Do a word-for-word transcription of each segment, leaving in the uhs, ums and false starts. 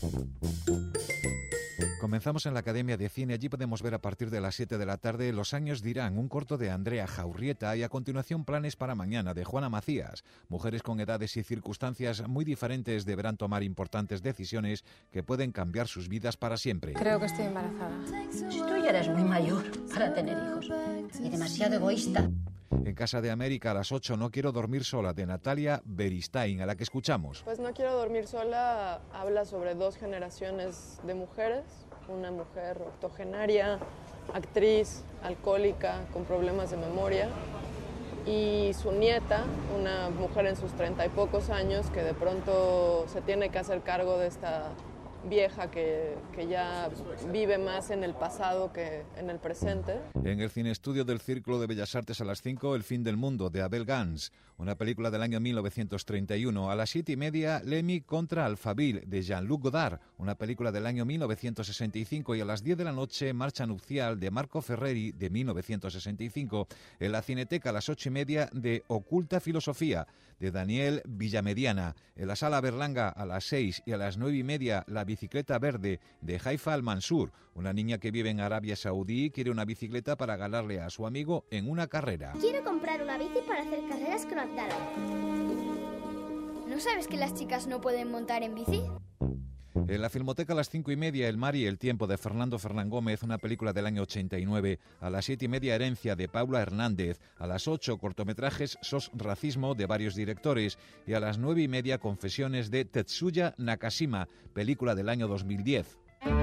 Comenzamos en la Academia de Cine. Allí podemos ver a partir de las siete de la tarde Los años dirán, un corto de Andrea Jaurrieta, y a continuación Planes para mañana de Juana Macías. Mujeres con edades y circunstancias muy diferentes deberán tomar importantes decisiones que pueden cambiar sus vidas para siempre. Creo que estoy embarazada. Tú ya eres muy mayor para tener hijos y demasiado egoísta. En Casa de América a las ocho, No quiero dormir sola, de Natalia Beristain, a la que escuchamos. Pues No quiero dormir sola habla sobre dos generaciones de mujeres. Una mujer octogenaria, actriz, alcohólica, con problemas de memoria, y su nieta, una mujer en sus treinta y pocos años, que de pronto se tiene que hacer cargo de esta vieja que, que ya vive más en el pasado que en el presente. En el Cine Estudio del Círculo de Bellas Artes a las cinco, El fin del mundo, de Abel Gance, una película del año mil novecientos treinta y uno. A las siete y media, Lemmy contra Alphaville, de Jean-Luc Godard, una película del año mil novecientos sesenta y cinco. Y a las diez de la noche, Marcha nupcial, de Marco Ferreri, de mil novecientos sesenta y cinco. En la Cineteca a las ocho y media, de Oculta filosofía, de Daniel Villamediana. En la Sala Berlanga a las seis y a las nueve y media, La bicicleta verde, de Haifa Al-Mansur. Una niña que vive en Arabia Saudí quiere una bicicleta para ganarle a su amigo en una carrera. Quiero comprar una bici para hacer carreras con Abdala. ¿No sabes que las chicas no pueden montar en bici? En la Filmoteca a las cinco y media, El mar y el tiempo, de Fernando Fernán Gómez, una película del año ochenta y nueve. A las siete y media, Herencia, de Paula Hernández. A las ocho, cortometrajes Sos Racismo, de varios directores. Y a las nueve y media, Confesiones, de Tetsuya Nakashima, película del año dos mil diez.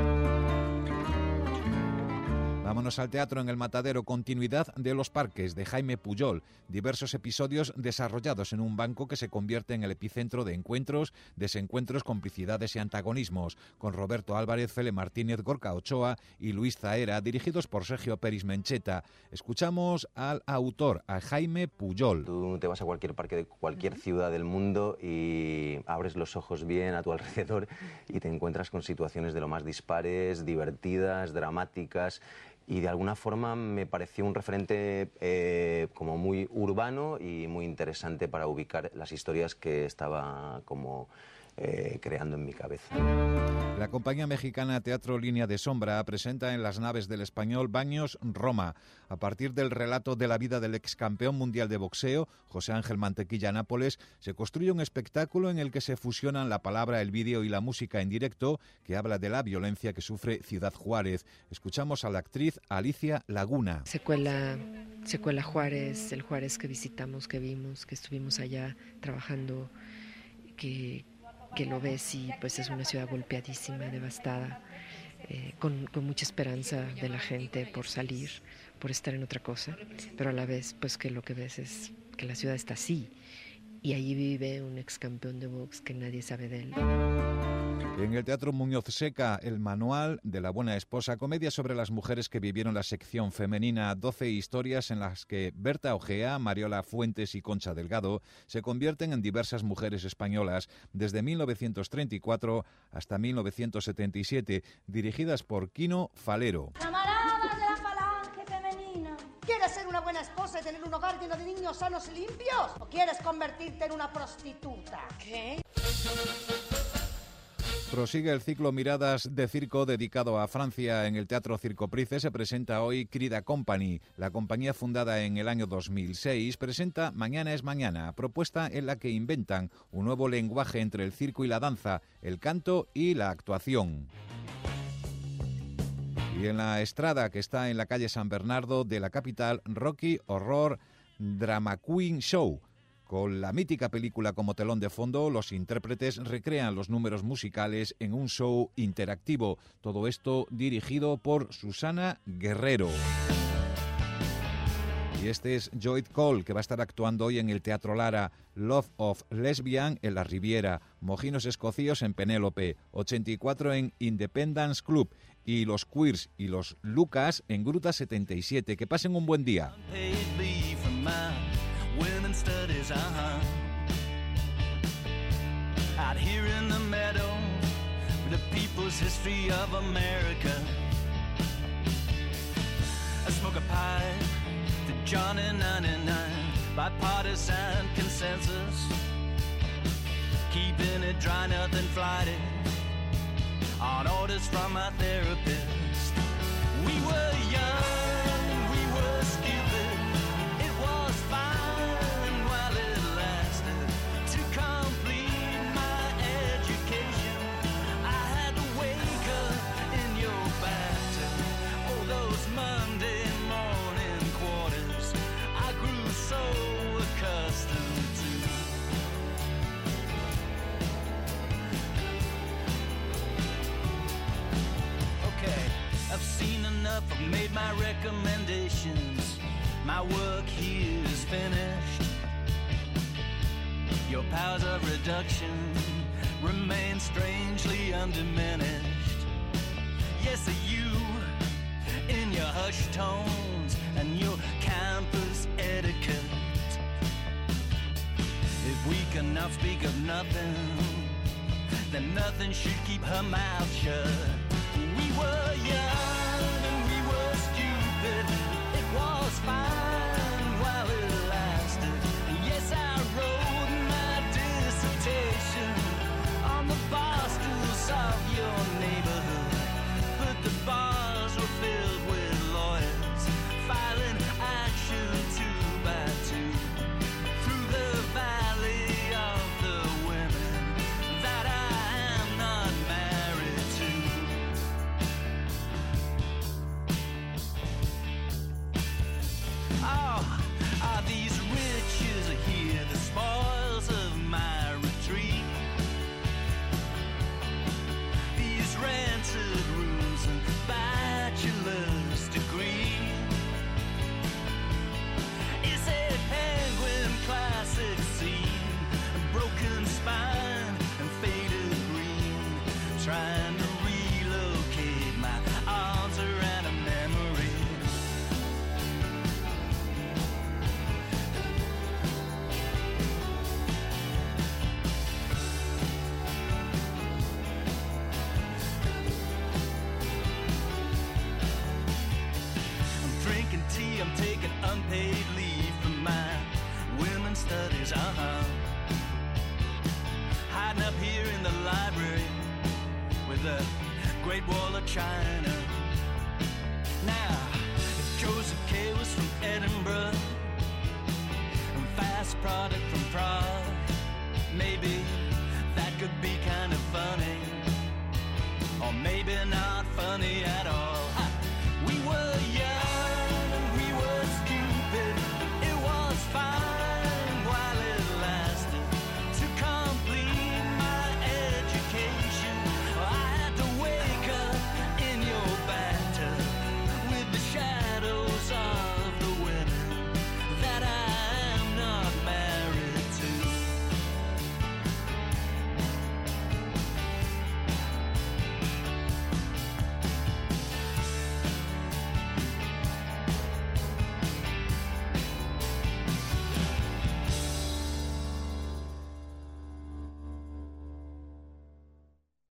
Vámonos al teatro. En El matadero, Continuidad de los parques, de Jaime Pujol. Diversos episodios desarrollados en un banco que se convierte en el epicentro de encuentros, desencuentros, complicidades y antagonismos, con Roberto Álvarez, Fele Martínez, Gorka Ochoa y Luis Zaera, dirigidos por Sergio Peris Mencheta. Escuchamos al autor, a Jaime Pujol. Tú te vas a cualquier parque de cualquier ciudad del mundo y abres los ojos bien a tu alrededor y te encuentras con situaciones de lo más dispares, divertidas, dramáticas. Y de alguna forma me pareció un referente eh, como muy urbano y muy interesante para ubicar las historias que estaba como eh, creando en mi cabeza. La compañía mexicana Teatro Línea de Sombra presenta en las naves del Español Baños Roma, a partir del relato de la vida del ex campeón mundial de boxeo, José Ángel Mantequilla Nápoles. Se construye un espectáculo en el que se fusionan la palabra, el vídeo y la música en directo, que habla de la violencia que sufre Ciudad Juárez. Escuchamos a la actriz Alicia Laguna. Se cuela, se cuela Juárez, el Juárez que visitamos, que vimos, que estuvimos allá trabajando, que... que lo ves y pues es una ciudad golpeadísima, devastada, eh, con, con mucha esperanza de la gente por salir, por estar en otra cosa, pero a la vez pues que lo que ves es que la ciudad está así y allí vive un ex campeón de box que nadie sabe de él. En el Teatro Muñoz Seca, El manual de la buena esposa, comedia sobre las mujeres que vivieron la sección femenina, doce historias en las que Berta Ojea, Mariola Fuentes y Concha Delgado se convierten en diversas mujeres españolas desde mil novecientos treinta y cuatro hasta mil novecientos setenta y siete, dirigidas por Quino Falero. Camaradas de la falange femenina, ¿quieres ser una buena esposa y tener un hogar lleno de niños sanos y limpios? ¿O quieres convertirte en una prostituta? ¿Qué? Prosigue el ciclo Miradas de Circo dedicado a Francia. En el Teatro Circoprice se presenta hoy Crida Company. La compañía, fundada en el año dos mil seis, presenta Mañana es Mañana, propuesta en la que inventan un nuevo lenguaje entre el circo y la danza, el canto y la actuación. Y en la Estrada, que está en la calle San Bernardo de la capital, Rocky Horror Drama Queen Show. Con la mítica película como telón de fondo, los intérpretes recrean los números musicales en un show interactivo. Todo esto dirigido por Susana Guerrero. Y este es Joyd Cole, que va a estar actuando hoy en el Teatro Lara. Love of Lesbian en La Riviera, Mojinos Escocíos en Penélope, ochenta y cuatro en Independence Club y los Queers y los Lucas en Gruta setenta y siete. Que pasen un buen día. Women's studies, uh-huh. Out here in the meadow, the people's history of America. I smoke a pipe to Johnny ninety-nine, bipartisan consensus, keeping it dry, nothing flighty. from my therapist. We were young, we were stupid. It was fine while it lasted. To complete my education, I had to wake up in your bathtub. Oh, those Monday morning quarters I grew so accustomed to. Okay, I've seen enough, I've made my recommendations. My work here is finished. Your powers of reduction remain strangely undiminished. Yes, you, in your hushed tones and your campus etiquette. If we cannot speak of nothing, then nothing should keep her mouth shut. We were young and we were stupid. It was fine while it lasted. Yes, I wrote my dissertation on the bar stools of your neighborhood. But the bars were filled with lawyers filing action two by two through the valley of the women that I am not married to. Oh, are these riches here the spoils of my retreat? These rented rooms and bachelor's degree? Is a penguin classic scene, a broken spine and faded green, trying to relocate my arms around a memory. I'm drinking tea, I'm taking unpaid leave from my women's studies, uh-huh. Hiding up here in the library with the Great Wall of China. Now, if Joseph K. was from Edinburgh and Fast Product from Prague, maybe